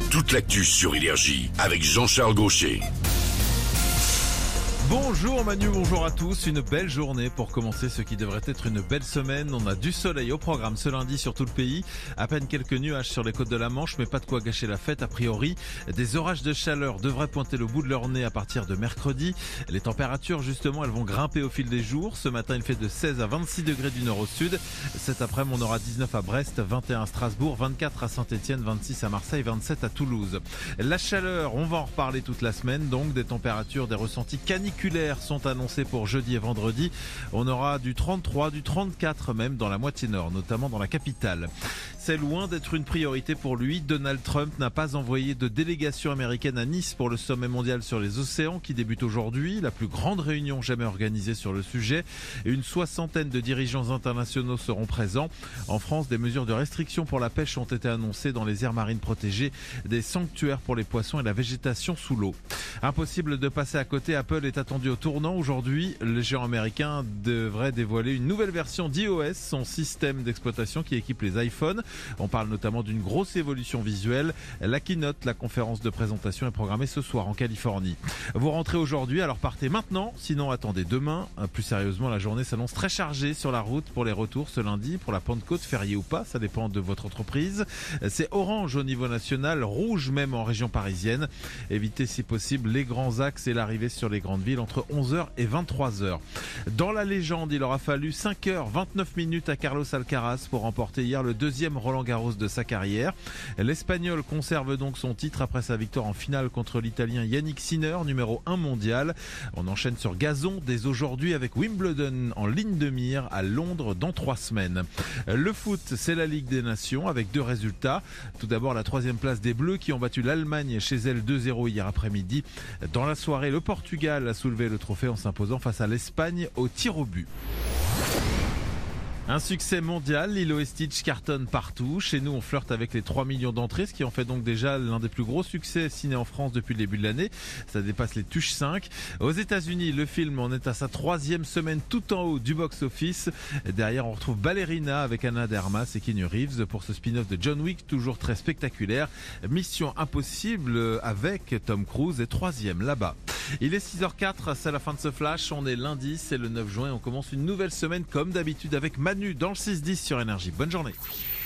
toute l'actu sur Énergie avec Jean-Charles Gaucher. Bonjour Manu, bonjour à tous. Une belle journée pour commencer ce qui devrait être une belle semaine. On a du soleil au programme ce lundi sur tout le pays. À peine quelques nuages sur les côtes de la Manche, mais pas de quoi gâcher la fête a priori. Des orages de chaleur devraient pointer le bout de leur nez à partir de mercredi. Les températures justement, elles vont grimper au fil des jours. Ce matin, il fait de 16 à 26 degrés du nord au sud. Cet après-midi, on aura 19 à Brest, 21 à Strasbourg, 24 à Saint-Etienne, 26 à Marseille, 27 à Toulouse. La chaleur, on va en reparler toute la semaine. Donc des températures, des ressentis caniculaires sont annoncés pour jeudi et vendredi. On aura du 33, du 34 même dans la moitié nord, notamment dans la capitale. C'est loin d'être une priorité pour lui. Donald Trump n'a pas envoyé de délégation américaine à Nice pour le sommet mondial sur les océans qui débute aujourd'hui, la plus grande réunion jamais organisée sur le sujet. Une soixantaine de dirigeants internationaux seront présents. En France, des mesures de restriction pour la pêche ont été annoncées dans les aires marines protégées, des sanctuaires pour les poissons et la végétation sous l'eau. Impossible de passer à côté, Apple est attendu au tournant aujourd'hui. Le géant américain devrait dévoiler une nouvelle version d'iOS, son système d'exploitation qui équipe les iPhones. On parle notamment d'une grosse évolution visuelle. La keynote, la conférence de présentation est programmée ce soir en Californie. Vous rentrez aujourd'hui, alors partez maintenant, sinon attendez demain. Plus sérieusement, la journée s'annonce très chargée sur la route pour les retours ce lundi, pour la Pentecôte, férié ou pas, ça dépend de votre entreprise. C'est orange au niveau national, rouge même en région parisienne. Évitez si possible les grands axes et l'arrivée sur les grandes villes entre 11h et 23h. Dans la légende, il aura fallu 5h29 à Carlos Alcaraz pour remporter hier le deuxième Roland-Garros de sa carrière. L'Espagnol conserve donc son titre après sa victoire en finale contre l'Italien Yannick Sinner, numéro 1 mondial. On enchaîne sur gazon dès aujourd'hui avec Wimbledon en ligne de mire à Londres dans 3 semaines. Le foot, c'est la Ligue des Nations avec 2 résultats. Tout d'abord la 3e place des Bleus qui ont battu l'Allemagne chez elle 2-0 hier après-midi. Dans la soirée, le Portugal a soulevé le trophée en s'imposant face à l'Espagne au tir au but. Un succès mondial, Lilo et Stitch cartonne partout. Chez nous, on flirte avec les 3 millions d'entrées, ce qui en fait donc déjà l'un des plus gros succès ciné en France depuis le début de l'année. Ça dépasse les Tuches 5. Aux États-Unis, le film en est à sa 3e semaine tout en haut du box-office. Derrière, on retrouve Ballerina avec Anna de Armas et Keanu Reeves pour ce spin-off de John Wick, toujours très spectaculaire. Mission Impossible avec Tom Cruise est 3e là-bas. Il est 6h04, c'est la fin de ce flash. On est lundi, c'est le 9 juin. On commence une nouvelle semaine comme d'habitude avec Manu dans le 6-10 sur Énergie. Bonne journée.